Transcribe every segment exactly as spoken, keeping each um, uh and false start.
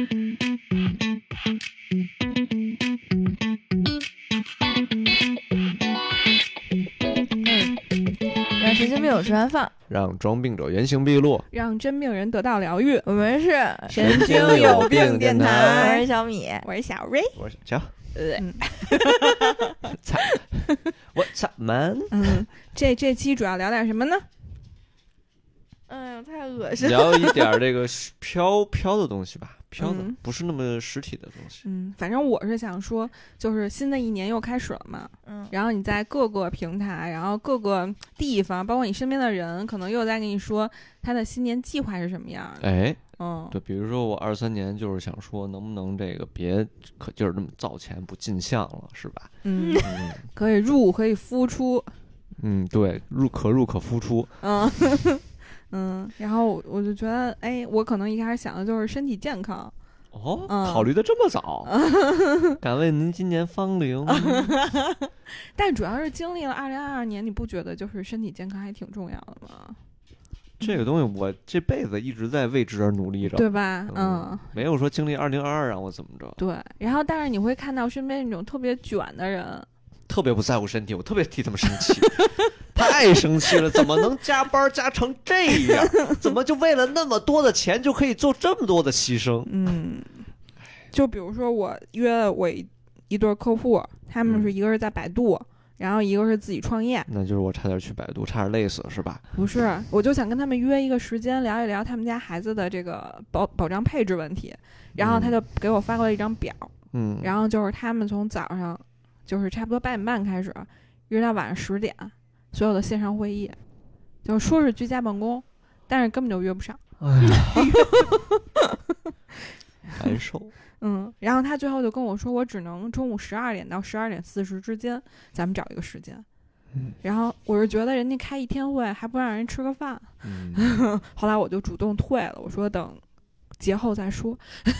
让神经病有处安放， 让装病者原形毕露， 让真病人得到疗愈。 我们是神经有病电台， 我是小米， 我是小瑞， 我是小呃， 操，我操man。 嗯，这这期主要聊点什么呢？ 哎呦，太恶心了。 聊一点这个飘飘的东西吧，飘的、 嗯、 不是那么实体的东西。 嗯，反正我是想说，就是新的一年又开始了嘛， 嗯， 然后你在各个平台，然后各个地方，包括你身边的人，可能又在跟你说他的新年计划是什么样的。 哎， 嗯， 对，比如说我二三年就是想说，能不能这个别可劲儿这么造钱不进项了，是吧？ 嗯， 嗯可以入，可以敷出。 嗯，对，入可入可敷出。 嗯。嗯，然后我就觉得，哎，我可能一开始想的就是身体健康。 哦， 嗯、 考虑的这么早，敢问您今年芳龄？ 但主要是经历了二零二二年，你不觉得就是身体健康还挺重要的吗？ 这个东西我这辈子一直在为之而努力着， 对吧？嗯， 嗯没有说经历二零二二让我怎么着。 对，然后但是你会看到身边那种特别卷的人， 特别不在乎身体，我特别替他们生气。太生气了，怎么能加班加成这样？怎么就为了那么多的钱就可以做这么多的牺牲？ 嗯，就比如说我约了我一一对客户，他们是一个是在百度、嗯、然后一个是自己创业。 那就是我差点去百度，差点累死是吧？ 不是，我就想跟他们约一个时间聊一聊他们家孩子的这个保保障配置问题，然后他就给我发过来一张表，嗯，然后就是他们从早上就是差不多八点半开始约到晚上十点，所有的线上会议，就说是居家办公，但是根本就约不上。哎呀， 难受。 嗯，然后他最后就跟我说，我只能中午十二点到十二点四十之间，咱们找一个时间。嗯，然后我是觉得人家开一天会还不让人吃个饭，嗯、后来我就主动退了，我说等节后再说。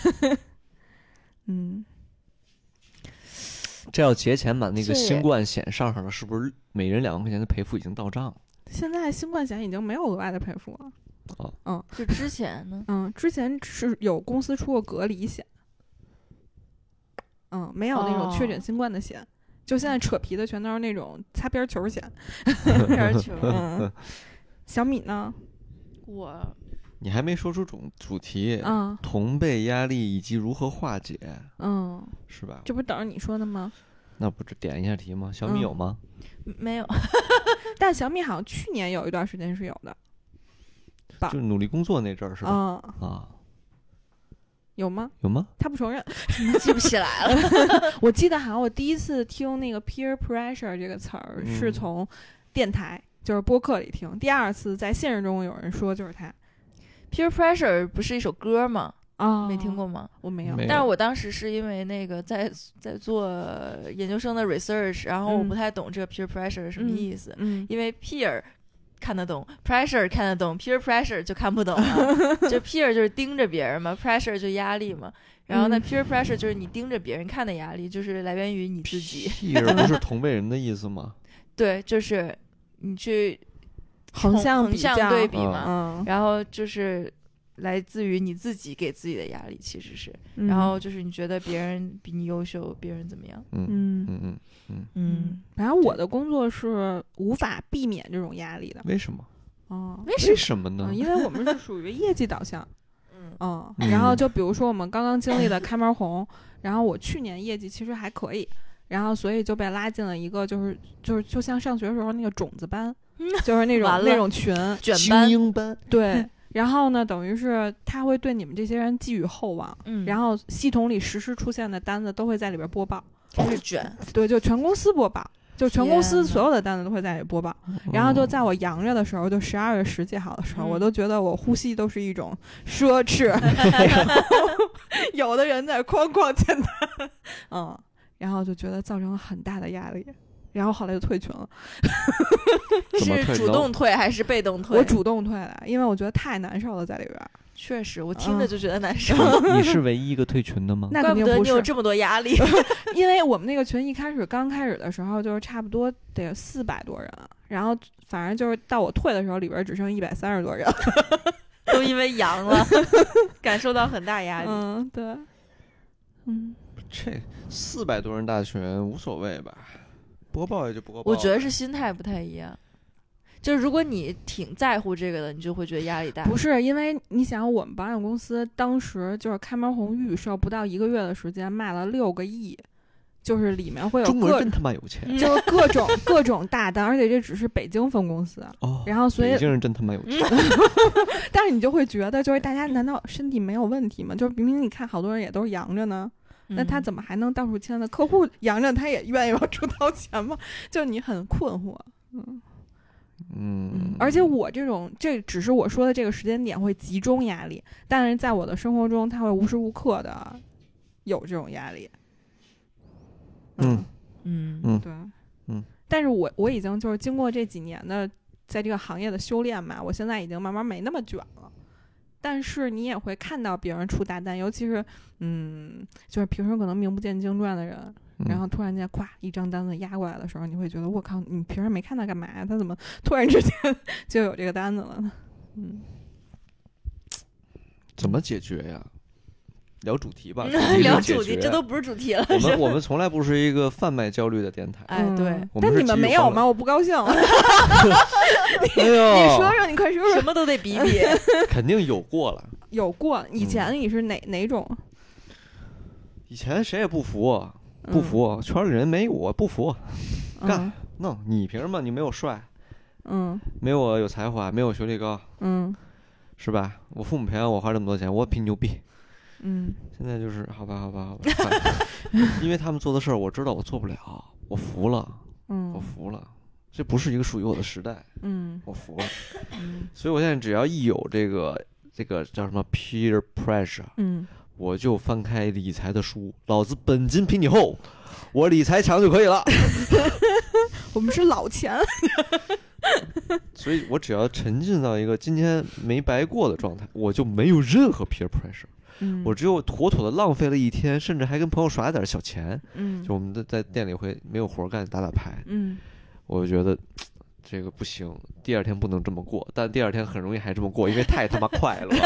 嗯。 这要节前把那个新冠险上上了，是不是每人两万块钱的赔付已经到账了？ 现在新冠险已经没有额外的赔付了。 哦， 嗯， 就之前呢？ 嗯，之前是有公司出过隔离险，嗯，没有那种确诊新冠的险，哦、就现在扯皮的全都是那种擦边球险。 边球。 嗯，小米呢？ 我。 你还没说出主主题， 嗯， 同辈压力以及如何化解， 嗯， 是吧？ 这不是等着你说的吗？ 那不是点一下题吗？小米有吗？ 嗯、没有， 但小米好像去年有一段时间是有的， 就努力工作那阵儿是吧？ 嗯、 啊， 有吗？ 有吗？ 他不承认， 记不起来了。 我记得好像我第一次听那个 peer pressure 这个词儿、嗯、是从电台，就是播客里听，第二次在现实中有人说就是他。 Peer Pressure 不是一首歌吗？ 啊、哦， 没听过吗？ 我没有。 但是我当时是因为那个在在做研究生的 research， 然后我不太懂这个 Peer Pressure 是什么意思。 嗯， 因为 Peer 看得懂 ，Pressure 看得懂 ，Peer Pressure 就看不懂了。就 Peer 就是盯着别人嘛 ，Pressure 就压力嘛。然后呢、嗯、，Peer Pressure 就是你盯着别人看的压力，就是来源于你自己。 Peer 不是同辈人的意思吗？ 对，就是你去。 横向比较对比嘛、 嗯， 然后就是来自于你自己给自己的压力，其实是、 嗯， 然后就是你觉得别人比你优秀，别人怎么样？ 嗯嗯嗯嗯嗯， 反正我的工作是无法避免这种压力的。 为什么？ 哦， 为为什么呢？ 嗯、因为我们是属于业绩导向。 嗯嗯，然后就比如说我们刚刚经历的开门红，然后我去年业绩其实还可以，然后所以就被拉进了一个就是就是就像上学的时候那个种子班。就是那种那种群卷班精英班， 对，然后呢，等于是他会对你们这些人寄予厚望， 嗯， 然后系统里实时出现的单子都会在里边播报， 开始卷， 对，就全公司播报，就全公司所有的单子都会在里播报，然后就在我阳着的时候，就十二月十几号的时候、嗯，我都觉得我呼吸都是一种奢侈，有的人在哐哐签单，嗯，然后就觉得造成了很大的压力。然后后来就退群了。 是主动退还是被动退？ 我主动退的，因为我觉得太难受了在里边。 确实，我听着就觉得难受。 嗯、你是唯一一个退群的吗？ 那肯定不是。 怪不得你有这么多压力。 因为我们那个群一开始刚开始的时候，就是差不多得四百多人，然后反正就是到我退的时候，里边只剩一百三十多人。 都因为阳了，感受到很大压力。 嗯，对，嗯， 这四百多人大群无所谓吧，播报也就播报。 我觉得是心态不太一样。就是如果你挺在乎这个的，你就会觉得压力大。 不是，因为你想，我们保险公司当时就是开门红预售，不到一个月的时间卖了六个亿，就是里面会有中国人各真他妈有钱， 就是各种各种大单，而且这只是北京分公司。 哦， 然后所以北京人真他妈有钱。 但是你就会觉得，就是大家难道身体没有问题吗？就是明明你看好多人也都是阳着呢。 嗯、 那他怎么还能到处签呢？客户阳着，他也愿意往出掏钱吗？就你很困惑，嗯。 嗯， 而且我这种，这只是我说的这个时间点会集中压力，但是在我的生活中，它会无时无刻的有这种压力。 嗯嗯嗯， 对， 嗯。 但是我我已经就是经过这几年的在这个行业的修炼嘛，我现在已经慢慢没那么卷了。但是你也会看到别人出大单，尤其是嗯，就是平时可能名不见经传的人。然后突然间咵一张单子压过来的时候，你会觉得我靠，你平时没看他干嘛呀？他怎么突然之间就有这个单子了呢？嗯， 怎么解决呀？聊主题吧， 聊主题，这都不是主题了。 我们我们从来不是一个贩卖焦虑的电台。 哎，对， 嗯、但你们没有吗？我不高兴。 哎你, 呦你说说，你快说说， 什么都得比比。 肯定有过了， 有过。以前你是哪、嗯、哪种？ 以前谁也不服。不服、嗯，圈里人没我不服，干弄、嗯、你凭什么？你没有帅， 嗯， 没我有才华，没我学历高， 嗯， 是吧？我父母培养我花这么多钱，我比你牛逼， 嗯。 现在就是好吧，好吧，好吧，因为他们做的事儿，我知道我做不了，我服了， 嗯， 我服了，这不是一个属于我的时代， 嗯， 我服了， 嗯， 所以我现在只要一有这个这个叫什么 peer pressure， 嗯。 我就翻开理财的书，老子本金比你厚，我理财强就可以了。 我们是老钱， 所以我只要沉浸到一个今天没白过的状态，我就没有任何 peer pressure， 嗯、 我只有妥妥的浪费了一天，甚至还跟朋友耍点小钱。 嗯， 就我们在店里会没有活干，打打牌。 嗯， 我觉得这个不行，第二天不能这么过，但第二天很容易还这么过，因为太他妈快了。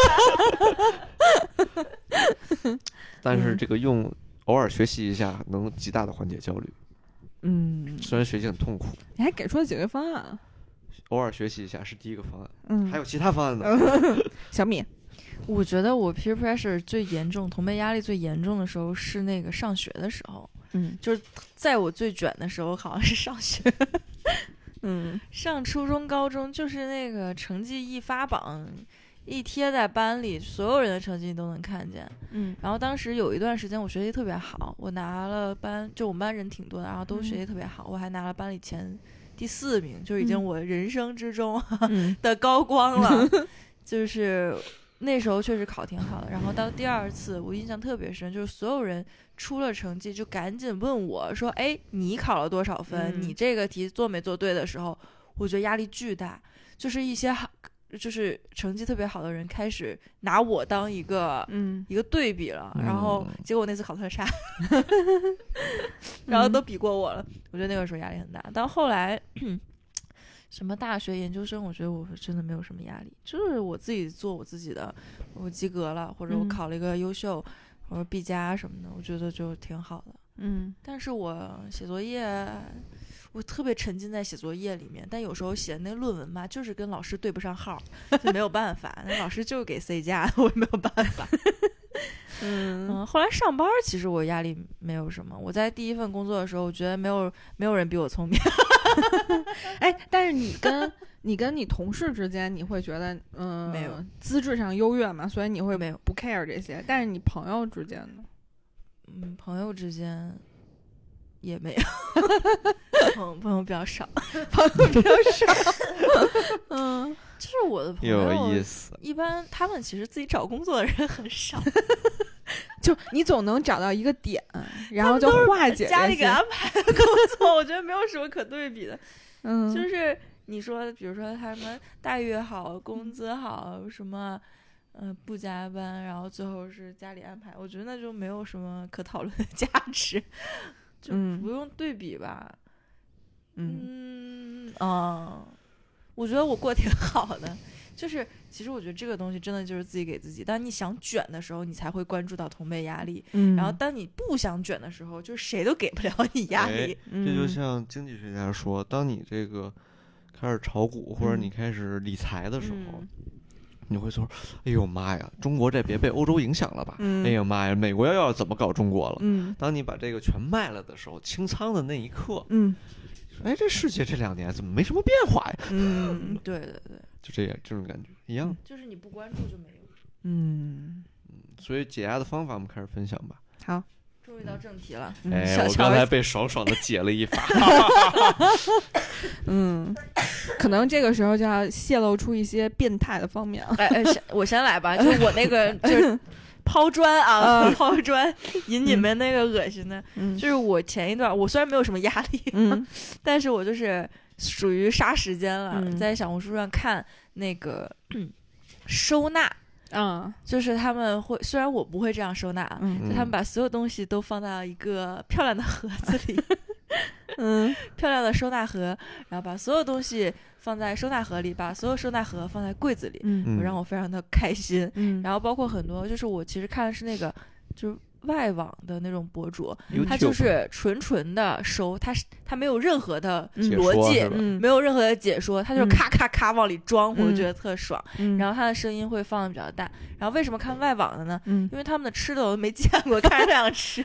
但是这个用偶尔学习一下，能极大的缓解焦虑。 嗯， 虽然学习很痛苦。 你还给出了解决方案。 偶尔学习一下是第一个方案， 嗯， 还有其他方案呢。 小米， 我觉得我 peer pressure 最严重，同辈压力最严重的时候是那个上学的时候。 嗯， 就是在我最卷的时候，好像是上学。 嗯， 上初中、高中，就是那个成绩一发榜。一贴在班里，所有人的成绩你都能看见。 嗯， 然后当时有一段时间我学习特别好，我拿了班，就我们班人挺多的，然后都学习特别好， 嗯、 我还拿了班里前第四名，就已经我人生之中、 嗯、 的高光了。就是那时候确实考挺好的。然后到第二次，我印象特别深，就是所有人出了成绩就赶紧问我说：“哎，你考了多少分？ 嗯、 你这个题做没做对？”的时候，我觉得压力巨大，就是一些就是成绩特别好的人开始拿我当一个嗯一个对比了， 嗯、 然后结果我那次考特差，然后都比过我了，我觉得那个时候压力很大。到后来什么大学研究生，我觉得我真的没有什么压力，就是我自己做我自己的，我及格了，或者我考了一个优秀，或者 B 加什么的，我觉得就挺好的。 嗯， 但是我写作业。我特别沉浸在写作业里面，但有时候写那论文吧，就是跟老师对不上号，就没有办法。那老师就给 C 加，我也没有办法。嗯嗯，后来上班其实我压力没有什么。我在第一份工作的时候，我觉得没有没有人比我聪明。 哎，但是你跟你跟你同事之间，你会觉得嗯没有资质上优越嘛？所以你会没有不 care 这些。但是你朋友之间呢？ 嗯，朋友之间。也没有，朋友朋友比较少， 朋友比较少。嗯， 就是我的朋友有意思。 一般他们其实自己找工作的人很少， 就你总能找到一个点，然后就化解家里给安排的工作，我觉得没有什么可对比的。 嗯， 就是你说，比如说他什么待遇好、工资好，什么。嗯、呃，不加班，然后最后是家里安排，我觉得那就没有什么可讨论的价值，就不用对比吧。 嗯嗯啊、嗯，我觉得我过挺好的， 就是其实我觉得这个东西真的就是自己给自己，当你想卷的时候你才会关注到同辈压力， 嗯， 然后当你不想卷的时候就是谁都给不了你压力、 哎、这就像经济学家说，当你这个开始炒股或者你开始理财的时候、嗯、你会说哎呦妈呀，中国这别被欧洲影响了吧、嗯、哎呦妈呀，美国要要怎么搞中国了、嗯、当你把这个全卖了的时候，清仓的那一刻，嗯，哎，这世界这两年怎么没什么变化呀？ 嗯，对对对， 就这样，这种感觉一样、嗯， 就是你不关注就没有。 嗯嗯，所以解压的方法我们开始分享吧。 好， 终于到正题了。 嗯、哎，我刚才被爽爽的解了一发。 嗯，可能这个时候就要泄露出一些变态的方面了。 哎哎，我先来吧，就是我那个就是抛砖啊，抛砖引你们那个恶心的、嗯，就是我前一段我虽然没有什么压力，嗯，但是我就是属于杀时间了、嗯，在小红书上看那个、嗯、收纳。嗯，就是他们会，虽然我不会这样收纳，嗯，就他们把所有东西都放到一个漂亮的盒子里，嗯，漂亮的收纳盒，然后把所有东西放在收纳盒里，把所有收纳盒放在柜子里，嗯，让我非常的开心，嗯，然后包括很多，就是我其实看的是那个，就是外网的那种博主，他就是纯纯的收，他是他没有任何的逻辑、嗯，没有任何的解说，他就是咔咔咔往里装，嗯、我就觉得特爽、嗯。然后他的声音会放的比较大。然后为什么看外网的呢？嗯、因为他们的吃的我都没见过，看着特想吃。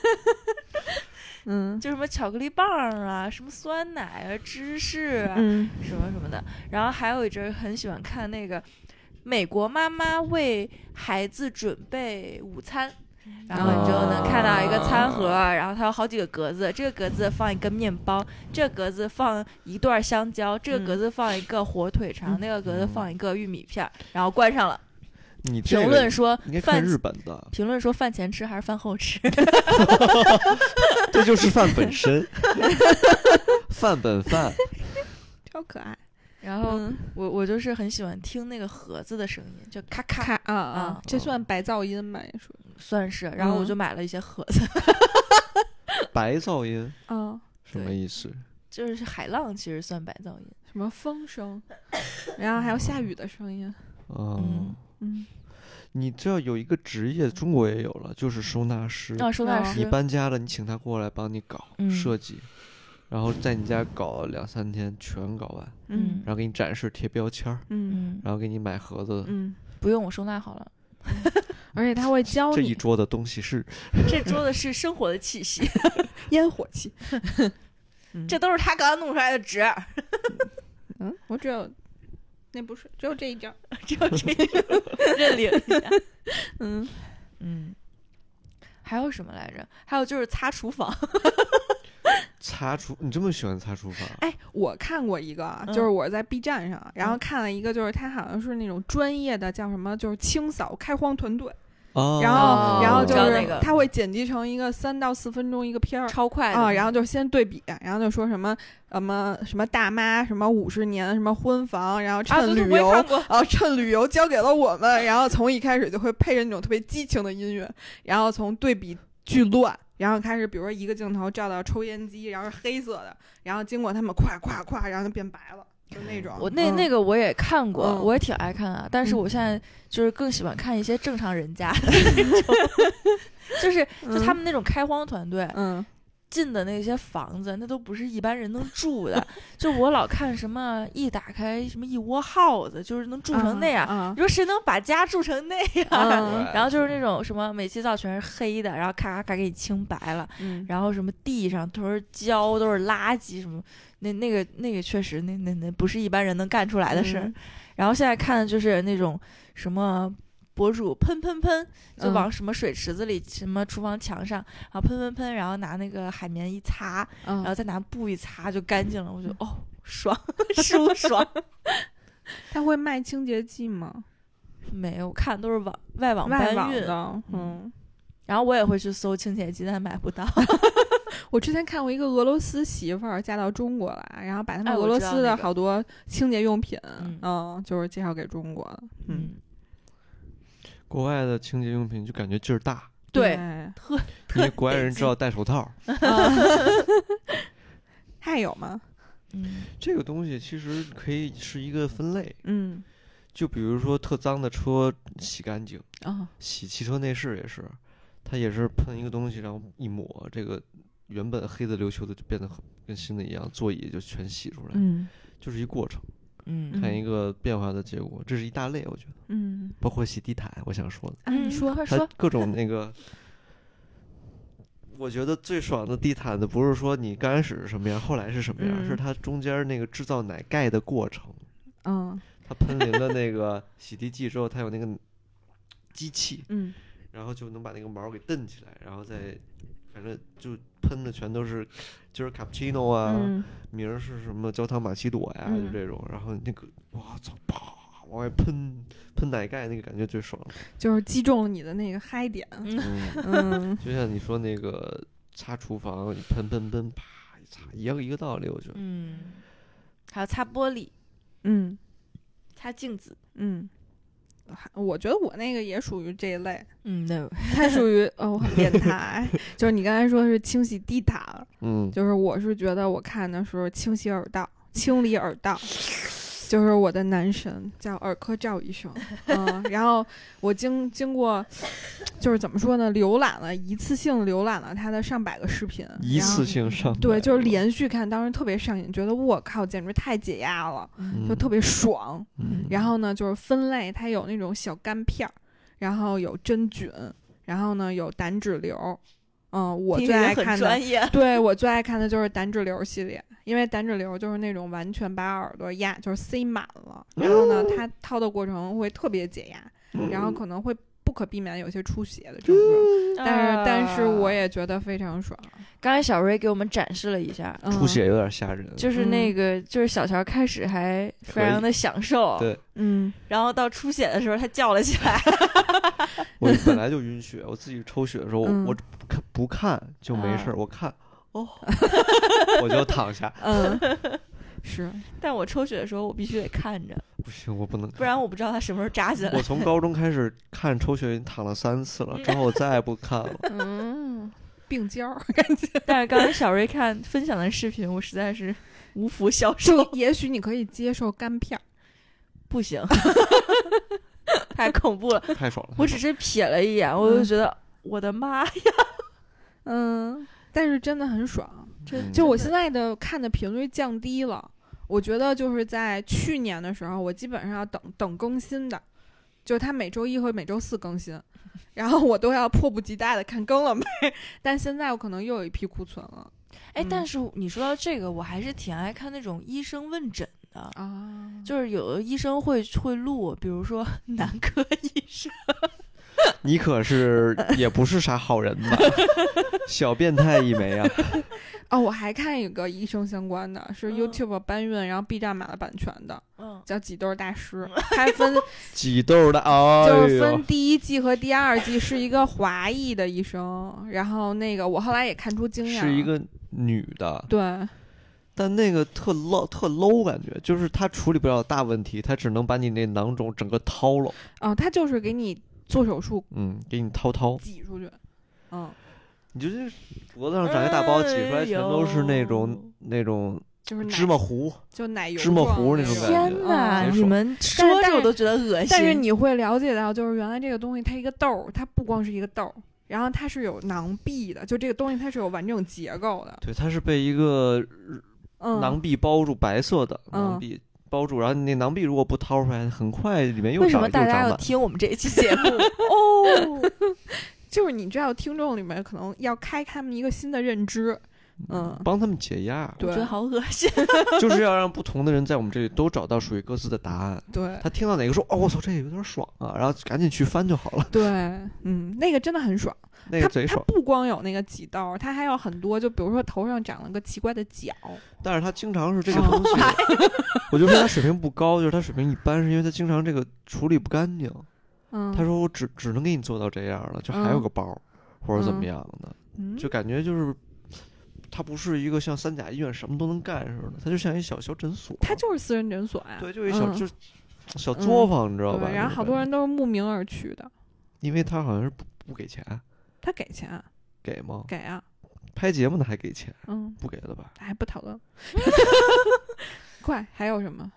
嗯，就什么巧克力棒啊，什么酸奶啊，芝士啊，嗯、什么什么的。然后还有一阵很喜欢看那个美国妈妈为孩子准备午餐。然后你就能看到一个餐盒、哦、然后它有好几个格子，这个格子放一个面包，这个格子放一段香蕉，这个格子放一个火腿肠、嗯、那个格子放一个玉米片，然后关上了。 你评论说饭日本的评论说饭前吃还是饭后吃？ 这就是饭本身，饭本饭， 超可爱。 然后、嗯、我我就是很喜欢听那个盒子的声音，就咔咔咔啊啊，这算白噪音吧？也说算是。然后我就买了一些盒子。 嗯、白噪音啊、哦， 什么意思？ 就是海浪其实算白噪音， 什么风声，然后还有下雨的声音。 哦、 嗯嗯， 你知道有一个职业，中国也有了，就是收纳师。 啊，收纳师。 你搬家了，你请他过来帮你搞、嗯、设计。然后在你家搞两三天全搞完，嗯，然后给你展示贴标签，嗯，然后给你买盒子， 嗯，不用我收纳好了， 而且他会教你这一桌的东西是， 这桌子是生活的气息， 烟火气， 这都是他刚刚弄出来的纸， 嗯，我只有那不是只有这一张， 只有这一张，认领一下，嗯嗯，还有什么来着？还有就是擦厨房。 擦厨，你这么喜欢擦厨房？ 哎，我看过一个，就是我在 B 站上，嗯、然后看了一个，就是他好像是那种专业的，叫什么，就是清扫开荒团队。哦。然后，然后就是他会剪辑成一个三到四分钟一个片儿， 超快啊、呃。然后就先对比，然后就说什么什么什么大妈，什么五十年什么婚房，然后趁旅游，然后趁旅游交给了我们，然后从一开始就会配着那种特别激情的音乐，然后从对比巨乱。然后开始，比如说一个镜头照到抽烟机，然后是黑色的，然后经过他们咵咵咵，然后就变白了，就那种。 我那、 嗯、 那个我也看过、嗯，我也挺爱看啊。但是我现在就是更喜欢看一些正常人家的那种，就是就他们那种开荒团队，嗯，进的那些房子，那都不是一般人能住的。就我老看什么一打开什么一窝耗子，就是能住成那样。 嗯嗯、 你说谁能把家住成那样？嗯、然后就是那种什么煤气灶全是黑的，然后咔咔咔给你清白了。嗯、然后什么地上都是胶，都是垃圾什么，那那个那个确实那那那不是一般人能干出来的事儿。嗯、然后现在看的就是那种什么。博主喷喷喷，就往什么水池子里、嗯、什么厨房墙上，然后喷喷喷，然后拿那个海绵一擦，嗯、然后再拿布一擦就干净了。我就哦，爽，舒爽。 他会卖清洁剂吗？ 没有，我看都是网外网搬运的。嗯， 然后我也会去搜清洁剂，但买不到。 我之前看过一个俄罗斯媳妇儿嫁到中国来，然后把他们俄罗斯的好多清洁用品，哎那个、嗯，就是介绍给中国的。嗯。 国外的清洁用品就感觉劲儿大， 对， 特因为国外人知道戴手套。 还有吗？ 嗯， 这个东西其实可以是一个分类。 嗯， 就比如说特脏的车洗干净啊， 洗汽车内饰也是，它也是喷一个东西，然后一抹，这个原本黑的溜秋的就变得跟新的一样，座椅就全洗出来， 嗯， 就是一过程。 嗯， 看一个变化的结果，这是一大类，我觉得， 嗯， 包括洗地毯，我想说的， 啊，你说， 快说， 各种那个，我觉得最爽的地毯的不是说你刚开始是什么样，后来是什么样， 嗯、 是它中间那个制造奶盖的过程， 嗯， 它喷淋了那个洗涤剂之后，它有那个机器， 嗯， 然后就能把那个毛给蹬起来，然后再。反正就喷的全都是，就是卡布奇诺啊， 嗯、 名儿是什么焦糖玛奇朵呀， 嗯、 就这种。然后那个，哇操，啪往外喷，喷奶盖那个感觉最爽。 就是击中了你的那个嗨点。 嗯嗯， 就像你说那个擦厨房，你喷喷喷，啪一擦，一样一个道理，我觉得。 嗯，还有擦玻璃， 嗯， 擦镜子， 嗯。我觉得我那个也属于这一类， 嗯，对， 它属于哦，我很变态，就是你刚才说是清洗地毯， 嗯， 就是我是觉得我看的时候清洗耳道，清理耳道，就是我的男神叫耳科赵医生，嗯，然后我经经过，就是怎么说呢，浏览了一次性浏览了他的上百个视频， 一次性上百， 对，就是连续看，当时特别上瘾，觉得我靠，简直太解压了， 嗯、 就特别爽。 嗯、 然后呢，就是分类，它有那种小干片儿，然后有真菌，然后呢有胆脂瘤。嗯，我最爱看的，对我最爱看的就是胆脂瘤系列，因为胆脂瘤就是那种完全把耳朵压，就是塞满了，然后呢，它掏的过程会特别解压，然后可能会不可避免有些出血的症状，但是但是我也觉得非常爽。 刚才小瑞给我们展示了一下， 出血有点吓人， 嗯、就是那个就是小乔开始还非常的享受， 对， 嗯， 然后到出血的时候他叫了起来。 我本来就晕血，我自己抽血的时候， 嗯、 我不看不看就没事， 嗯、 我看哦，我就躺下。 嗯，是， 但我抽血的时候我必须得看着， 不行，我不能看， 不然我不知道他什么时候扎进来。 我从高中开始看抽血，已经躺了三次了，之后我再也不看了。 嗯，病娇感觉。 但是刚才小瑞看分享的视频，我实在是无福消受。 就也许你可以接受干片， 不行。太恐怖了， 太爽了！ 我只是瞥了一眼，我就觉得、嗯、我的妈呀， 嗯，但是真的很爽。 嗯、 就我现在的看的频率降低了，我觉得就是在去年的时候，我基本上要等等更新的，就是它每周一和每周四更新，然后我都要迫不及待的看更了没。但现在我可能又有一批库存了。 哎、嗯，但是你说到这个，我还是挺爱看那种医生问诊的啊， 就是有的医生会会录，比如说男科医生。 你可是也不是啥好人吧？小变态一枚啊！ 哦，我还看一个医生相关的，是 YouTube 搬运，嗯、然后 B 站买了版权的， 嗯， 叫挤痘大师，它分挤痘的啊， 就是分第一季和第二季，是一个华裔的医生，然后那个我后来也看出经验了， 是一个女的， 对。 但那个特 low 特 low 感觉，就是他处理不了大问题，他只能把你那囊肿整个掏了。 哦，他就是给你做手术， 嗯，给你掏掏挤出去，嗯， 你就这脖子上长一大包，挤出来全都是那种、哎、那种就是芝麻糊， 就奶油芝麻糊那种感觉。 天哪， 嗯、 你们说着我都觉得恶心。 但是你会了解到，就是原来这个东西它一个痘，它不光是一个痘。然后它是有囊壁的，就这个东西它是有完整结构的。 对，它是被一个囊壁包住，白色的囊壁包住，嗯、然后你那囊壁如果不掏出来，很快里面又长。 为什么大家要听我们这一期节目？哦， 就是你知道，听众里面可能要开他们一个新的认知，嗯， 帮他们解压。 我觉得好恶心。 就是要让不同的人在我们这里都找到属于各自的答案。 对， 他听到哪个说哦，我操，这有点爽啊，然后赶紧去翻就好了。 对，嗯，那个真的很爽。 那个贼爽， 它不光有那个挤痘，它还有很多，就比如说头上长了个奇怪的角。 但是他经常是这个东西，我就说他水平不高，就是他水平一般，是因为他经常这个处理不干净。 嗯， 他说我只只能给你做到这样了，就还有个包、嗯、或者怎么样的、 嗯， 就感觉就是他不是一个像三甲医院什么都能干似的，他就像一小小诊所。 他就是私人诊所呀、啊， 对，就一小、嗯、就小作坊、嗯，你知道吧？ 然后好多人都是慕名而去的， 因为他好像是不不给钱。 他给钱， 给吗？ 给啊！ 拍节目呢还给钱， 嗯， 不给了吧？ 还不讨论。快，还有什么？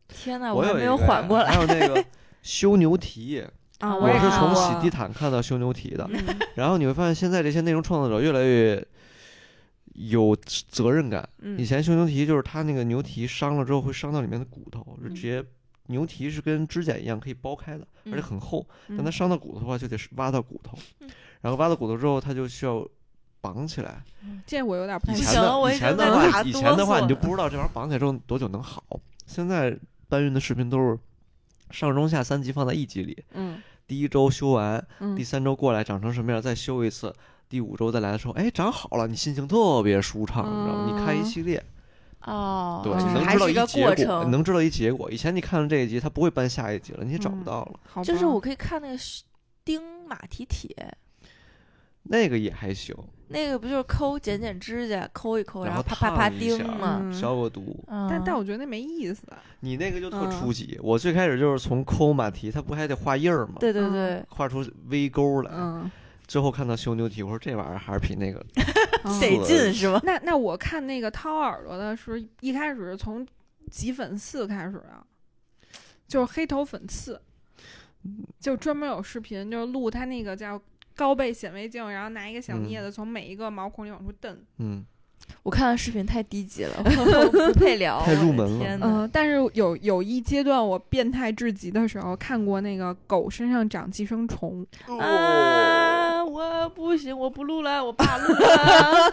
天哪， 我还没有缓过来。 还有那个修牛蹄啊， 我是从洗地地毯看到修牛蹄的。 嗯、 然后你会发现，现在这些内容创作者越来越有责任感。 嗯、 以前修牛蹄就是他那个牛蹄伤了之后会伤到里面的骨头，就直接牛蹄是跟指甲一样可以剥开的， 嗯、 而且很厚。 嗯、 但它伤到骨头的话，就得挖到骨头。嗯、然后挖到骨头之后，它就需要绑起来。 这我有点不太以前的以前的话，以前的话你就不知道这玩意儿绑起来之后多久能好。现在搬运的视频都是上中下三集放在一集里。 嗯。 第一周修完， 嗯、 第三周过来长成什么样再修一次，第五周再来的时候，哎，长好了，你心情特别舒畅，嗯、你知道吗？你看一系列， 哦， 对， 就是你能知道一结果， 能知道一结果。以前你看了这一集，他不会搬下一集了，你也找不到了。 嗯、 就是我可以看那个钉马蹄铁， 那个也还行。 那个不就是抠剪剪指甲，抠一抠， 然后啪啪啪钉嘛， 嗯、 消个毒。 嗯、但但我觉得那没意思。 你那个就特初级。嗯、我最开始就是从抠马蹄，他不还得画印儿吗？ 对对对， 画出微沟来。 嗯。 之后看到修牛蹄，我说这玩意儿还是比那个得劲是吗？ 那那我看那个掏耳朵的是一开始是从挤粉刺开始啊，就是黑头粉刺，就专门有视频，就是录他那个叫高倍显微镜，然后拿一个小镊子从每一个毛孔里往出蹬。 嗯， 我看的视频太低级了，我不配聊， 太入门了。 嗯、呃，但是有有一阶段我变态至极的时候，看过那个狗身上长寄生虫。 哦、啊，我不行，我不录了，我爸录了。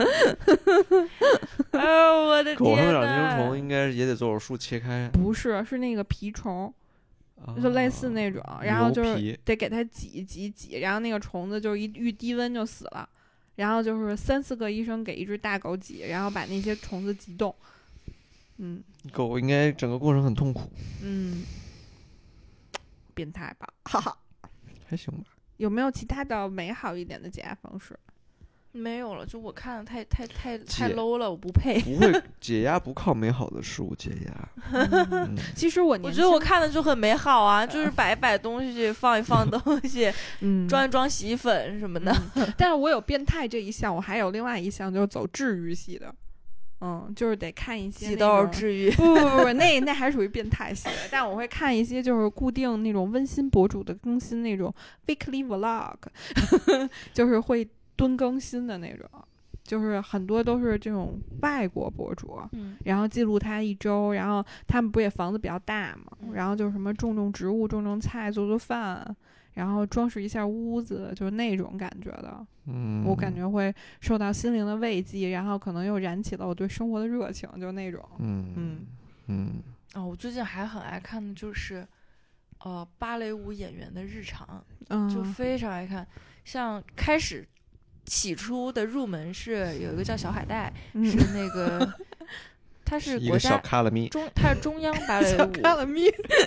哦，我的天！ 狗身上长寄生虫应该也得做手术切开。 不是，是那个蜱虫。就类似那种， 啊、 然后就是得给它挤挤挤，然后那个虫子就一遇低温就死了，然后就是三四个医生给一只大狗挤，然后把那些虫子挤动。嗯， 狗应该整个过程很痛苦。 嗯，变态吧，哈哈， 还行吧。 有没有其他的美好一点的解压方式？ 没有了，就我看的太太太太 low 了，我不配。 不会解压，不靠美好的事物解压。 嗯、其实我我觉得我看的就很美好啊，就是摆一摆东西，放一放东西， 嗯， 装一装洗衣粉什么的。 嗯、但是我有变态这一项，我还有另外一项就是走治愈系的。嗯，就是得看一些挤痘治愈， 不不不不，那那还属于变态系的。但我会看一些就是固定那种温馨博主的更新那种 weekly vlog， 就是会蹲更新的那种，就是很多都是这种外国博主， 嗯， 然后记录他一周，然后他们不也房子比较大嘛， 嗯、 然后就什么种种植物、种种菜、做做饭。然后装饰一下屋子，就是那种感觉的， 嗯， 我感觉会受到心灵的慰藉，然后可能又燃起了我对生活的热情，就那种， 嗯嗯嗯。 哦，我最近还很爱看的就是，呃，芭蕾舞演员的日常， 嗯， 就非常爱看。像开始起初的入门是有一个叫小海带， 嗯、 是那个。他是国家中，他是中央芭蕾舞， 卡拉咪，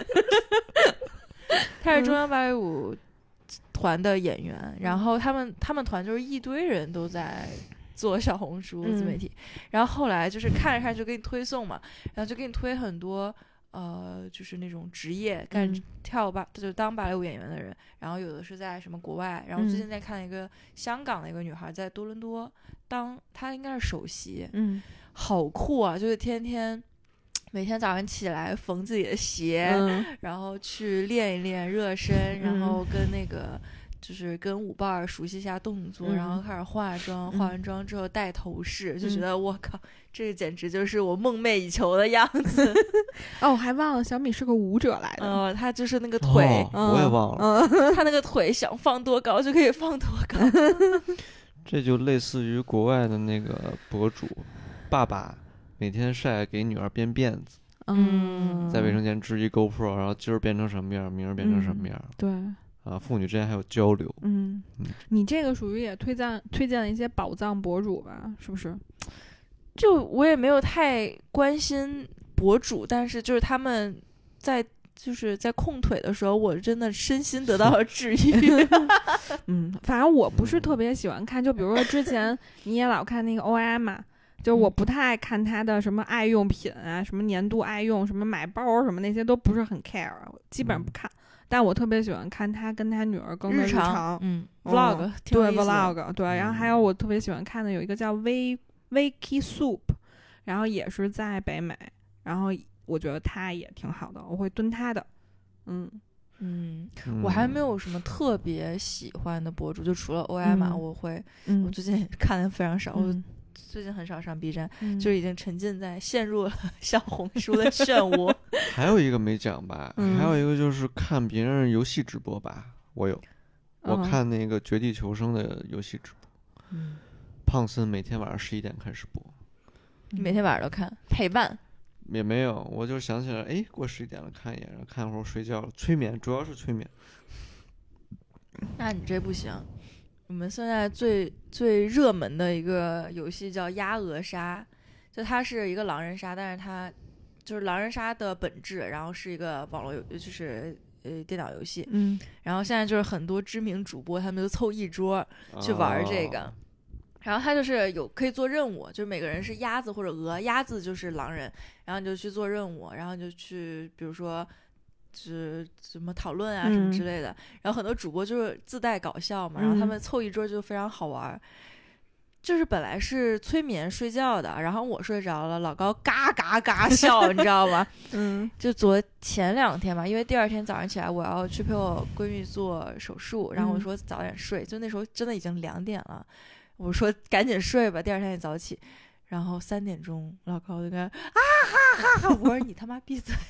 他是中央芭蕾舞团的演员，嗯、然后他们他们团就是一堆人都在做小红书自媒体，嗯、然后后来就是看着看着就给你推送嘛，然后就给你推很多呃，就是那种职业干、嗯、跳芭就当芭蕾舞演员的人，然后有的是在什么国外，然后最近在看一个香港的一个女孩在多伦多当，她应该是首席， 嗯。 好酷啊！就是天天每天早上起来缝自己的鞋， 嗯、 然后去练一练热身，然后跟那个就是跟舞伴熟悉一下动作， 嗯、 然后开始化妆， 嗯、 化完妆之后戴头饰， 嗯、 就觉得我靠，这个简直就是我梦寐以求的样子。 哦，我还忘了小米是个舞者来的， 嗯、呃，他就是那个腿， 哦嗯、 我也忘了， 嗯、 他那个腿想放多高就可以放多高。 这就类似于国外的那个博主。爸爸每天晒给女儿编辫子， 嗯， 在卫生间支一 GoPro， 然后今儿编成什么样，明儿编成什么样， 嗯、对， 啊，父女之间还有交流。 嗯， 嗯你这个属于也推荐推荐了一些宝藏博主吧？是不是？ 就我也没有太关心博主，但是就是他们在就是在控腿的时候，我真的身心得到了治愈。 嗯，反正我不是特别喜欢看，就比如说之前你也老看那个 O I 嘛。就我不太爱看他的什么爱用品啊，什么年度爱用，什么买包什么那些都不是很 care， 基本上不看。嗯、但我特别喜欢看他跟他女儿更的日常， 嗯 ，vlog，、 嗯、 对 vlog， 对。然后还有我特别喜欢看的有一个叫 V Vicky Soup， 然后也是在北美，然后我觉得他也挺好的，我会蹲他的。嗯嗯，我还没有什么特别喜欢的博主，就除了欧艾玛，我会， 嗯， 我最近看的非常少， 嗯、 我最近很少上 B 站， 嗯、 就已经沉浸在陷入了小红书的漩涡。 还有一个没讲吧、 嗯， 还有一个就是看别人游戏直播吧，我有，我看那个绝地求生的游戏直播， 嗯， 胖森每天晚上十一点开始播， 你每天晚上都看陪伴？ 也没有，我就想起来，哎，过十一点了，看一眼，然后看会儿睡觉了，催眠，主要是催眠。 那你这不行。我们现在最最热门的一个游戏叫鸭鹅杀，就它是一个狼人杀，但是它就是狼人杀的本质，然后是一个网络游，就是呃电脑游戏。 嗯， 然后现在就是很多知名主播他们就凑一桌去玩这个。哦，然后他就是有可以做任务，就是每个人是鸭子或者鹅，鸭子就是狼人，然后你就去做任务，然后你就去比如说是什么讨论啊什么之类的、嗯、然后很多主播就是自带搞笑嘛，然后他们凑一桌就非常好玩、嗯、就是本来是催眠睡觉的，然后我睡着了，老高嘎嘎嘎笑你知道吧？ 嗯， 就昨前两天吧，因为第二天早上起来我要去陪我闺蜜做手术，然后我说早点睡、嗯、就那时候真的已经两点了，我说赶紧睡吧，第二天也早起。然后三点钟老高就跟啊哈哈哈，我说你他妈闭嘴。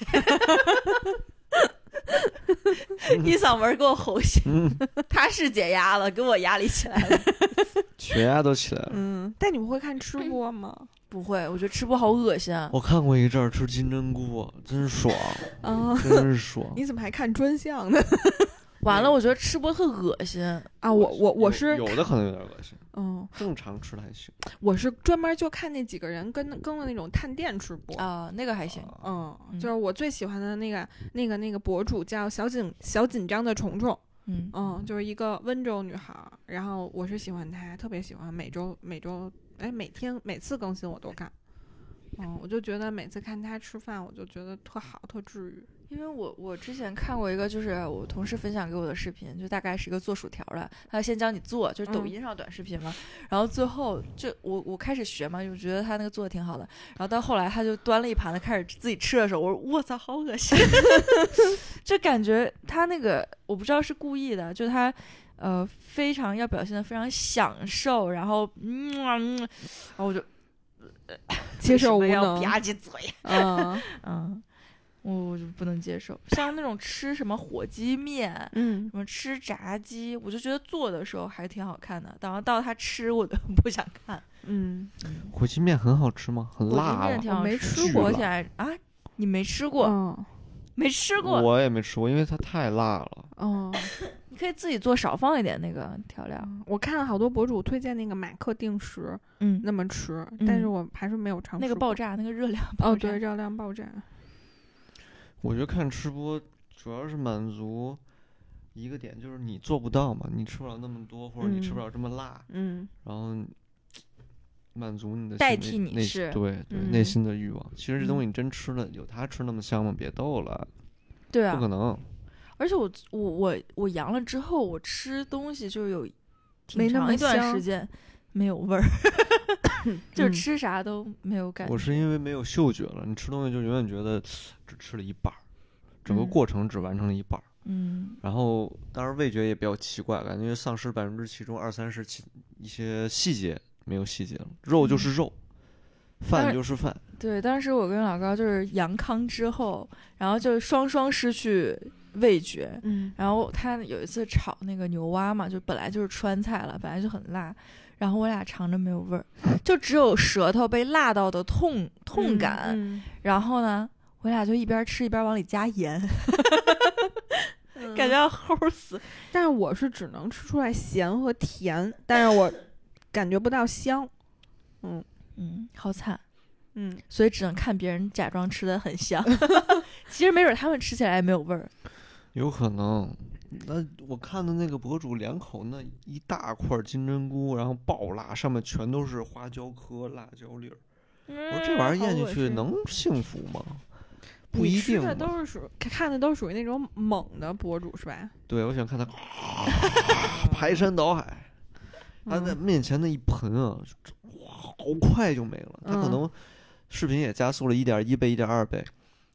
一嗓门给我吼醒、嗯、他是解压了，给我压力起来了， 血压都起来了。 嗯，但你们会看吃播吗？ 不会，我觉得吃播好恶心啊。 我看过一阵儿吃金针菇，真爽啊，真是爽。 你怎么还看专项呢？ 完了，我觉得吃播特恶心啊！我我我是有, 有的可能有点恶心， 嗯， 正常吃的还行。 我是专门就看那几个人跟跟了那种探店吃播啊，那个还行。 嗯，就是我最喜欢的那个那个那个博主叫小紧小紧张的虫虫， 嗯嗯，就是一个温州女孩，然后我是喜欢她，特别喜欢，每周每周哎每天每次更新我都看，嗯，我就觉得每次看她吃饭，我就觉得特好，特治愈。 因为我我之前看过一个，就是我同事分享给我的视频，就大概是一个做薯条的，他先教你做，就是抖音上短视频嘛，嗯、然后最后就我我开始学嘛，就觉得他那个做的挺好的，然后到后来他就端了一盘子开始自己吃的时候，我说我操，好恶心，就感觉他那个我不知道是故意的，就他呃非常要表现的非常享受，然后嗯，然后我就接受无能， 吧唧嘴， 嗯嗯。我就不能接受，像那种吃什么火鸡面， 嗯， 什么吃炸鸡，我就觉得做的时候还挺好看的，然后到他吃我都不想看。 嗯， 火鸡面很好吃吗？很辣， 火鸡面挺好吃， 没吃过。啊，你没吃过？ 嗯， 没吃过。 我也没吃过，因为它太辣了。 哦， 你可以自己做，少放一点那个调料。 我看了好多博主推荐那个马克定时， 嗯， 那么吃， 嗯、 但是我还是没有尝试。 那个爆炸，那个热量爆炸。 哦，对，热量爆炸。 我觉得看吃播主要是满足一个点，就是你做不到嘛，你吃不了那么多，或者你吃不了这么辣， 嗯， 然后满足你的代替你是对对、嗯、内心的欲望。其实这东西你真吃了，有它吃那么香吗？别逗了， 对啊， 不可能。 而且我我我我阳了之后，我吃东西就是有挺长一段时间没有味儿，就吃啥都没有感觉。 我是因为没有嗅觉了，你吃东西就永远觉得只吃了一半，整个过程只完成了一半。 嗯， 然后当然味觉也比较奇怪，感觉丧失百分之其中二三十其一些细节没有细节了，肉就是肉，嗯、饭就是饭。 对，当时我跟老高就是阳康之后，然后就双双失去味觉。 嗯， 然后他有一次炒那个牛蛙嘛，就本来就是川菜了，本来就很辣。然后我俩尝着没有味儿，就只有舌头被辣到的痛痛感。 嗯嗯、 然后呢，我俩就一边吃一边往里加盐，嗯、感觉要齁死。 但是我是只能吃出来咸和甜，但是我感觉不到香。嗯嗯，好惨。 嗯， 所以只能看别人假装吃的很香，其实没准他们吃起来也没有味儿。 有可能。那我看的那个博主两口那一大块金针菇，然后爆辣，上面全都是花椒颗、辣椒粒儿。 嗯、 我说这玩意儿咽进去能幸福吗？不一定。 你吃的都是属看的都属于那种猛的博主是吧？ 对，我想看他、啊、排山倒海，他在面前那一盆啊，哇，好快就没了。他可能视频也加速了一点一倍、一点二倍。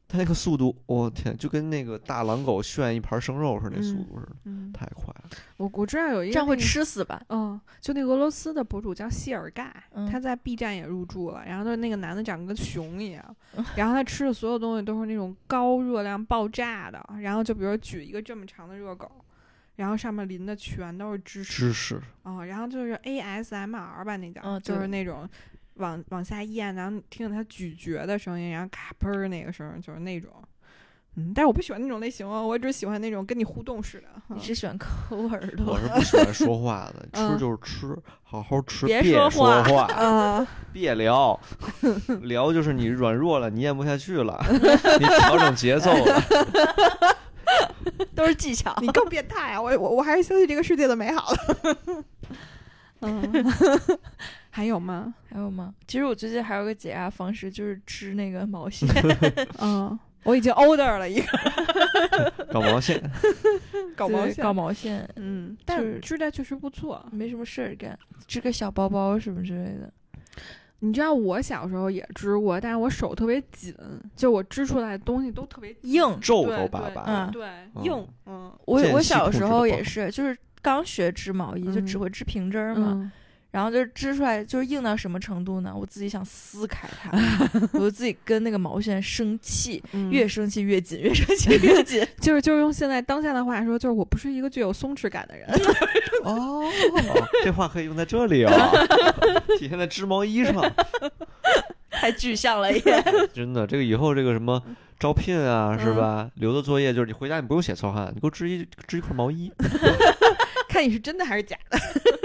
他那个速度，我、哦、天，就跟那个大狼狗炫一盘生肉似的，那速度似的， 嗯嗯、 太快了。 我我知道有一个、那个、 这样会吃死吧？ 嗯，就那个俄罗斯的博主叫谢尔盖， 嗯、 他在 B 站也入驻了。然后就那个男的长得跟熊一样，嗯、然后他吃的所有东西都是那种高热量爆炸的。然后就比如举一个这么长的热狗，然后上面淋的全都是芝士。 芝士。 哦，然后就是 A S M R 吧，那叫， 嗯、 就是那种。往往下咽，然后听着它咀嚼的声音，然后咔嘣儿那个声，就是那种，嗯，但是我不喜欢那种类型哦，我只喜欢那种跟你互动似的。 你是喜欢抠耳朵？ 我是不喜欢说话的，吃就是吃，嗯、好好吃， 别说话， 说话啊， 别聊，聊就是你软弱了，你咽不下去了，你调整节奏了。 都是技巧， 你更变态啊！我我我还是相信这个世界的美好的。嗯，还有吗？ 还有吗？其实我最近还有个解压方式，就是织那个毛线。 嗯，我已经 order 了一个搞毛线， 搞毛线， 搞毛线。 嗯，但织的确实不错， 没什么事儿干，织个小包包什么之类的。 你知道我小时候也织过，但是我手特别紧，就我织出来的东西都特别硬， 皱皱巴巴， 嗯， 对，硬，嗯， 我我小时候也是，就是刚学织毛衣， 嗯、 就只会织平针嘛。 嗯， 然后就织出来就是硬到什么程度呢？我自己想撕开它，我就自己跟那个毛线生气， 嗯、 越生气越紧，越生气越紧。 就是就是用现在当下的话说，就是我不是一个具有松弛感的人。 哦，这话可以用在这里啊，体现在织毛衣上， 太具象了也。 真的，这个以后这个什么招聘啊，是吧？嗯、留的作业就是你回家你不用写草案，你给我织一织一块毛衣， 看你是真的还是假的。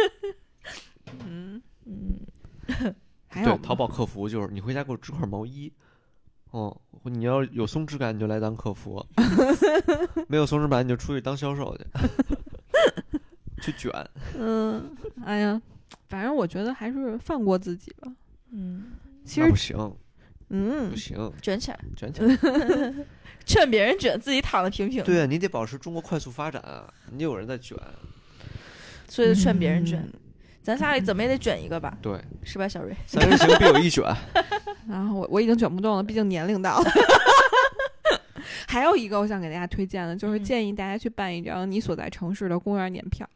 嗯嗯，还有对，淘宝客服就是你回家给我织块毛衣，哦，你要有松弛感你就来当客服，没有松弛感你就出去当销售去，去卷。 嗯，哎呀，反正我觉得还是放过自己吧。 嗯， 其实不行， 嗯， 不行， 卷起来， 卷起来， 劝别人卷，自己躺得平平。 对啊，你得保持中国快速发展啊，你有人在卷， 所以就劝别人卷。嗯，咱仨里怎么也得卷一个吧？ 对， 是吧，小瑞？ 三人行必有一卷。 然后我我已经卷不动了，毕竟年龄到了。还有一个我想给大家推荐的，就是建议大家去办一张你所在城市的公园年票。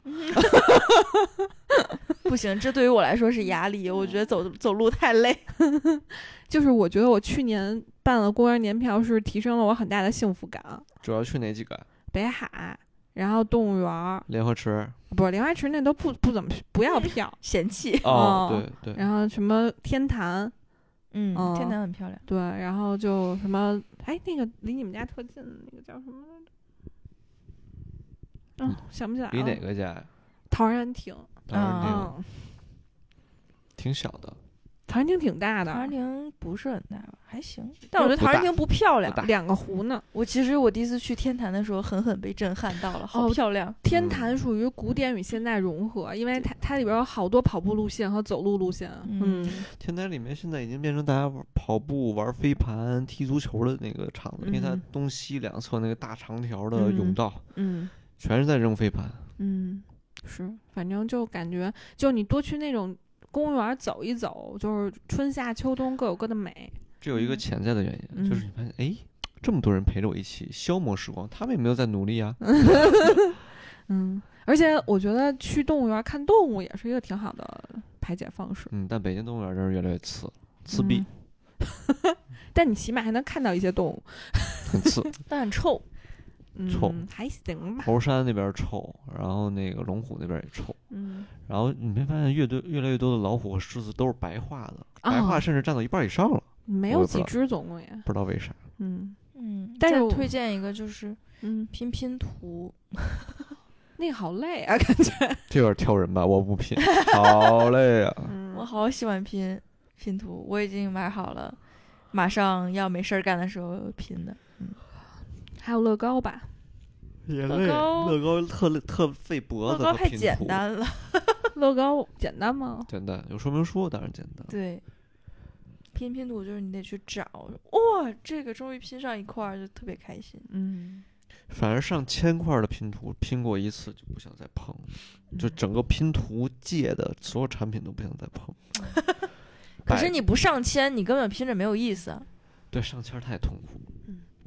不行，这对于我来说是压力，我觉得走走路太累。 就是我觉得我去年办了公园年票，是提升了我很大的幸福感。 主要去哪几个？ 北海。然后动物园、 莲花池， 不，莲花池那都不不怎么不要票， 嫌弃哦，对对。 然后什么天坛， 嗯，嗯天坛很漂亮。 对，然后就什么，哎，那个离你们家特近，那个叫什么来着？嗯，想不起来了。 离哪个家呀？ 陶然亭。 陶然亭， 嗯， 挺小的。 陶然亭挺大的， 陶然亭不是很大吧，还行。但我觉得陶然亭不漂亮， 两个湖呢。 我其实我第一次去天坛的时候，狠狠被震撼到了，好漂亮。 哦、天坛属于古典与现代融合，因为它它里边有好多跑步路线和走路路线。嗯， 天坛里面现在已经变成大家玩跑步、玩飞盘、踢足球的那个场子，嗯、因为它东西两侧那个大长条的甬道， 嗯， 全是在扔飞盘。 嗯，是，反正就感觉，就你多去那种公园走一走，就是春夏秋冬各有各的美。 这有一个潜在的原因，嗯、就是你发现，哎，这么多人陪着我一起消磨时光，他们也没有在努力啊。 嗯，而且我觉得去动物园看动物也是一个挺好的排解方式。 嗯，但北京动物园真是越来越次，次逼。 嗯、但你起码还能看到一些动物。 很次， 但很臭。 臭、 嗯、还行吧。 猴山那边臭，然后那个龙虎那边也臭。 嗯， 然后你没发现越多越来越多的老虎和狮子都是白化的，哦、白化甚至占到一半以上了。 没有几只总共也不知道为啥。 嗯嗯， 但是推荐一个就是嗯拼拼图， 那个好累啊，感觉。 这有点挑人吧，我不拼，好累啊。 嗯、我好喜欢拼拼图，我已经买好了，马上要没事干的时候拼的。嗯。 还有乐高吧， 也累，乐高特特费脖子， 乐高太简单了。 乐高简单吗？ 简单，有说明书当然简单。 对，拼拼图就是你得去找，哇，这个终于拼上一块，就特别开心。 嗯， 反而上千块的拼图拼过一次就不想再碰，嗯、就整个拼图界的所有产品都不想再碰。 可是你不上千，你根本拼着没有意思啊。 对，上千太痛苦。 嗯。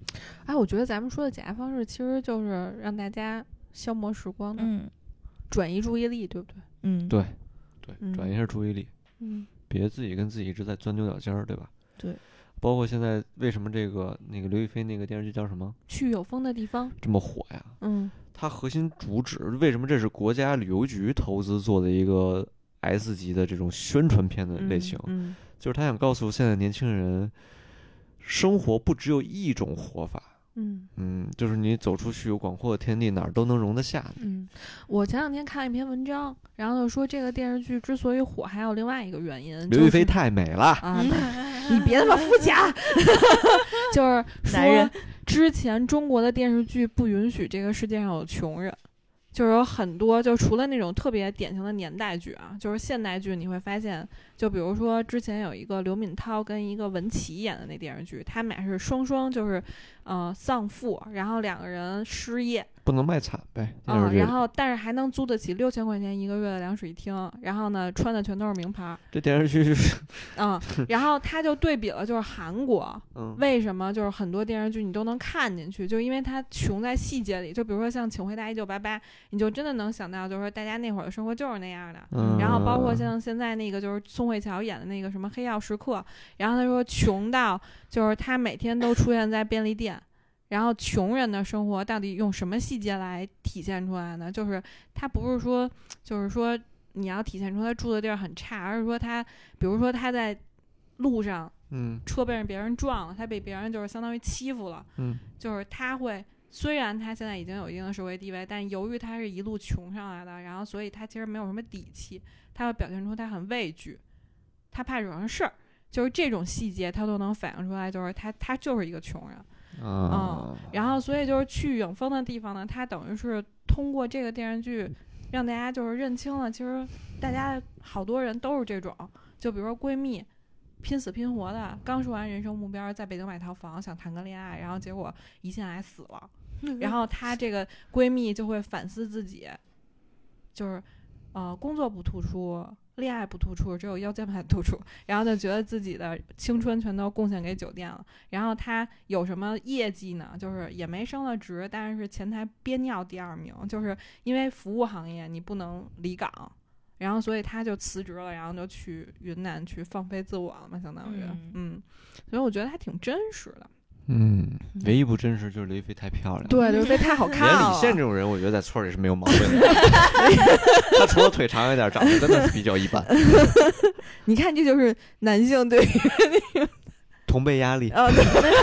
哎，我觉得咱们说的解压方式其实就是让大家消磨时光的， 嗯， 转移注意力，对不对？ 嗯， 对，对， 嗯、 转移一下注意力， 嗯， 别自己跟自己一直在钻牛角尖儿，对吧？ 对。 包括现在为什么这个那个刘亦菲那个电视剧叫什么？ 去有风的地方这么火呀？ 嗯， 它核心主旨为什么这是国家旅游局投资做的一个 S 级的这种宣传片的类型？ 嗯，嗯就是他想告诉现在年轻人，生活不只有一种活法。 嗯嗯，就是你走出去有广阔的天地，哪儿都能容得下你。 嗯，我前两天看了一篇文章，然后就说这个电视剧之所以火，还有另外一个原因， 刘亦菲太美了啊！你别他妈肤浅，就是说之前中国的电视剧不允许这个世界上有穷人。就是有很多，就除了那种特别典型的年代剧啊，就是现代剧，你会发现，就比如说之前有一个刘敏涛跟一个文琪演的那电视剧，他们俩是双双就是，呃，丧父，然后两个人失业， 不能卖惨呗， 嗯，然后但是还能租得起六千块钱一个月的凉水厅，然后呢穿的全都是名牌。 这电视剧是， 嗯，然后他就对比了，就是韩国， 嗯， 为什么就是很多电视剧你都能看进去，就因为它穷在细节里，就比如说像《请回答一九八八》，你就真的能想到，就是说大家那会儿的生活就是那样的。 嗯， 然后包括像现在那个就是宋慧乔演的那个什么《黑曜时刻》，然后他说穷到就是他每天都出现在便利店。然后穷人的生活到底用什么细节来体现出来呢？就是他不是说，就是说你要体现出他住的地儿很差，而是说他，比如说他在路上， 嗯， 车被人别人撞了，他被别人就是相当于欺负了， 嗯， 就是他会，虽然他现在已经有一定的社会地位，但由于他是一路穷上来的，然后所以他其实没有什么底气，他会表现出他很畏惧，他怕惹上事儿，就是这种细节他都能反映出来，就是他他就是一个穷人。 啊、 嗯，然后所以就是去影风的地方呢，它等于是通过这个电视剧，让大家就是认清了，其实大家好多人都是这种，就比如说闺蜜，拼死拼活的，刚说完人生目标，在北京买套房，想谈个恋爱，然后结果胰腺癌死了，然后她这个闺蜜就会反思自己，就是呃工作不突出。恋爱不突出，只有腰间盘突出，然后就觉得自己的青春全都贡献给酒店了。然后他有什么业绩呢？就是也没升了职，但是前台憋尿第二名，就是因为服务行业你不能离岗，然后所以他就辞职了，然后就去云南去放飞自我了嘛，相当于，嗯，嗯所以我觉得还挺真实的。 嗯，唯一不真实就是刘亦菲太漂亮了， 对，刘亦菲太好看了。 连李现这种人，我觉得在村里是没有毛病的。他除了腿长一点，长得真的是比较一般。 你看，这就是男性对于那个同辈压力。 哦、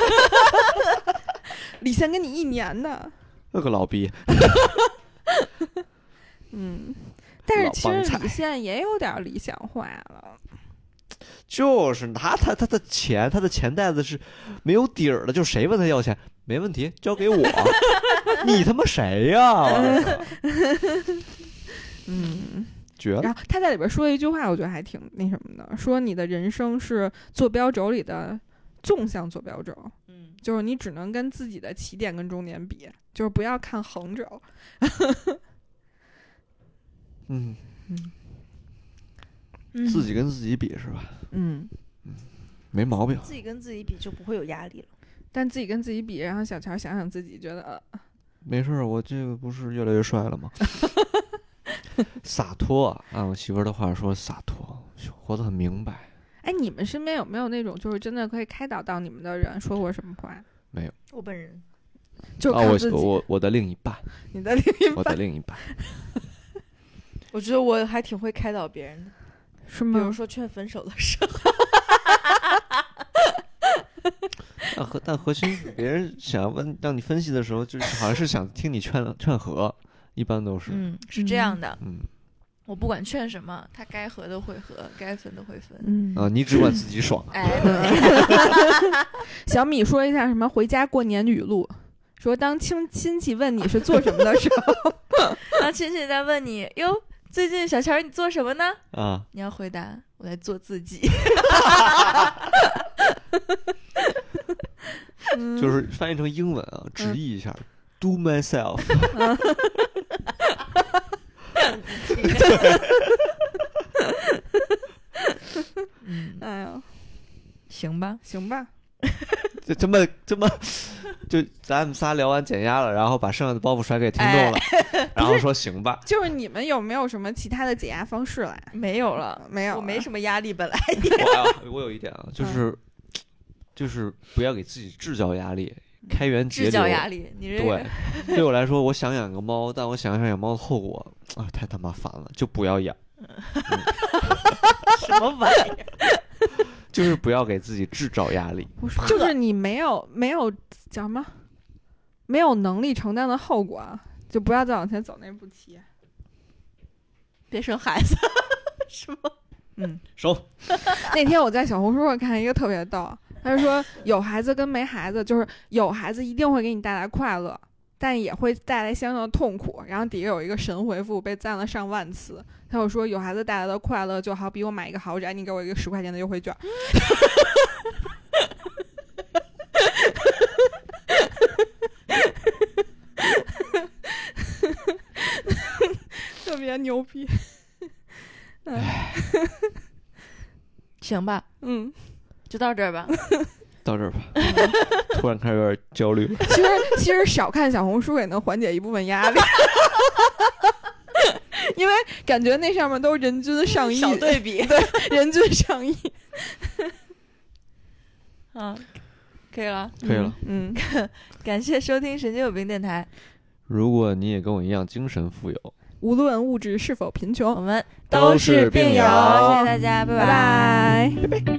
李现跟你一年呢。 那个老逼。 嗯，但是其实李现也有点理想化了。 就是他，他他的钱，他的钱袋子是没有底儿的。就谁问他要钱，没问题，交给我。你他妈谁呀？ 嗯， 绝了。 然后他在里边说一句话，我觉得还挺那什么的，说你的人生是坐标轴里的纵向坐标轴，嗯，就是你只能跟自己的起点跟终点比，就是不要看横轴。 嗯嗯。自己跟自己比是吧？ 嗯嗯，没毛病。 自己跟自己比就不会有压力了。 但自己跟自己比，然后小乔想想自己，觉得、呃、 没事，我这个不是越来越帅了吗？洒脱，按我媳妇儿的话说，洒脱，活得很明白。 哎，你们身边有没有那种就是真的可以开导到你们的人说过什么话？ 没有。 我本人就靠自己。 啊、我我我的另一半。 你的另一半。 我的另一半。 我觉得我还挺会开导别人的。 是吗？ 比如说劝分手的时候。 但核但核心是别人想要问让你分析的时候，就是好像是想听你劝劝和，一般都是。 嗯，是这样的。 嗯， 我不管劝什么，他该和的会和，该分的会分。 嗯啊，你只管自己爽。 哎，对。 小米说一下什么回家过年语录，说当亲亲戚问你是做什么的时候， 当亲戚在问你哟。最近小乔你做什么呢？ 啊， 你要回答我在做自己。 就是翻译成英文啊，直译一下、嗯、，do myself。 嗯，哎呀， 行吧， 行吧。 这这么这么就咱们仨聊完减压了，然后把剩下的包袱甩给听众了，哎、然后说行吧。 就是你们有没有什么其他的解压方式来？ 没有了， 没有了， 我没什么压力本来。 我我有一点啊，就是、嗯、就是不要给自己制造压力。开源节流， 制造压力。你这对对我来说，我想养个猫，但我想想养猫的后果啊，太他妈烦了，就不要养。嗯、 什么玩意儿？ 就是不要给自己制造压力。 就是你没有没有叫什么，没有能力承担的后果，就不要再往前走那步棋。 别生孩子，是吗？ 嗯， 收。 那天我在小红书上看一个特别逗。他说有孩子跟没孩子，就是有孩子一定会给你带来快乐，但也会带来相应的痛苦。然后底下有一个神回复被赞了上万次，他就说有孩子带来的快乐就好比我买一个豪宅，你给我一个十块钱的优惠券。特别牛逼。 行吧， 嗯。 就到这儿吧， 到这儿吧。突然开始有点焦虑了。 其实其实少看小红书也能缓解一部分压力，因为感觉那上面都人均上亿， 小对比， 对，人均上亿。 啊，可以了， 可以了。 嗯， 嗯感谢收听神经有病电台。 如果你也跟我一样精神富有， 无论物质是否贫穷， 我们都是病友。 谢谢大家，拜拜拜。 拜拜。